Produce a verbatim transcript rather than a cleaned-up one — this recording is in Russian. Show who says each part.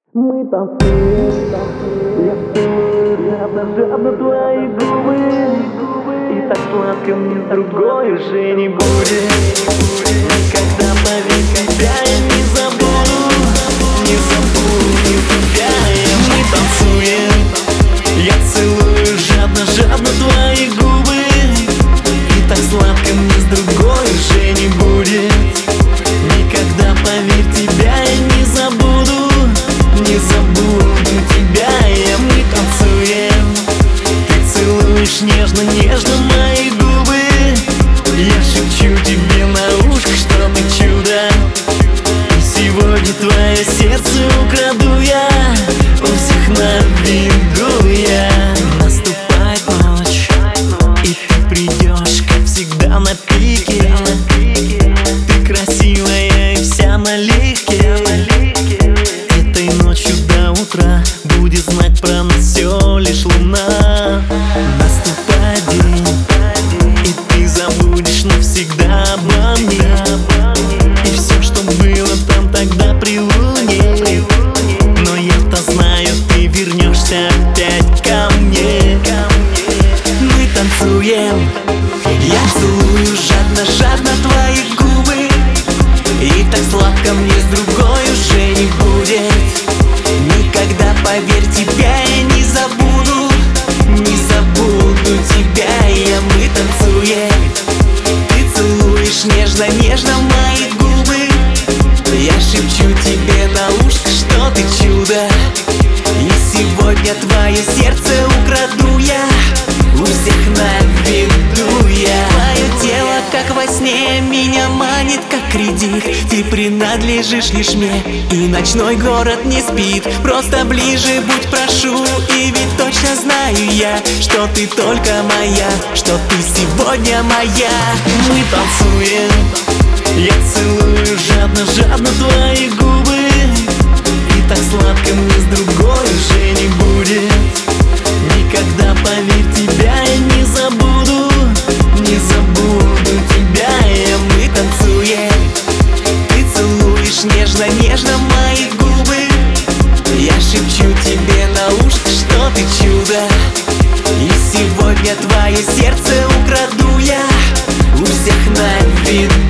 Speaker 1: Мы танцуем, я целую жадно-жадно твои губы. И так сладко мне с другой уже не будет. Никогда, поверь, тебя я не забуду. Не забуду тебя я. Мы танцуем, я целую жадно-жадно твои губы. И так сладко мне с другой уже не будет. Никогда, поверь, тебя я не забуду. Не забуду тебя я. Мы танцуем, ты целуешь нежно-нежно мои губы. Я шепчу тебе на ушко, что ты чудо. И сегодня твое сердце украду я. У всех на виду я. Наступает ночь, и ты придешь, как всегда, на пике. Ты красивая и вся налегке. Этой ночью до утра будет знать про нас все лишь луна. Наступает день, и ты забудешь навсегда обо мне. И все, что было там тогда при луне. Но я-то знаю, ты вернешься опять ко мне. Мы танцуем, я целую жадно-жадно твои губы. И так сладко мне с другой уже не будет. Никогда, поверь, тебя я не забуду. Не забуду тебя я. Мы танцуем, ты целуешь нежно-нежно мои губы. Я шепчу тебе на ушко, что ты чудо. И сегодня твое сердце украду я. У всех на виду я. Твое тело, как во сне, меня манит, как кредит. Ты принадлежишь лишь мне, и ночной город не спит. Просто ближе будь, прошу. И ведь точно знаю я, что ты только моя, что ты сегодня моя. Мы танцуем, я целую жадно-жадно твои губы. И так сладко мне с другой уже не будет. Никогда, поверь, тебя я не забуду. Не забуду тебя я. Мы танцуем, ты целуешь нежно-нежно мои губы. Я шепчу тебе на ушко, что ты чудо. И сегодня твое сердце украду я. У всех на виду